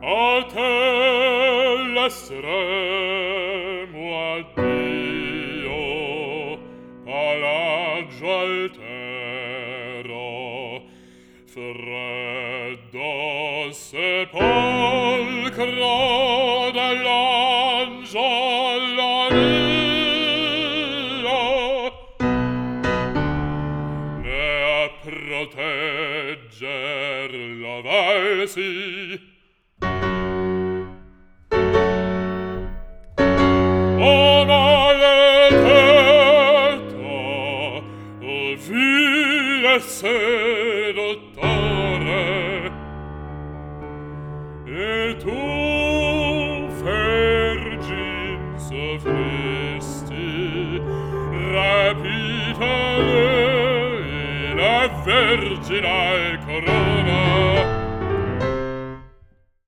A te l'estremo addio, palaggio altero, freddo sepolcro dell'angelo mio, ne a protegger l'avesi. O maledetto, o vile seduttore, e tu, vergine, soffristi, rapita lei la verginal corona.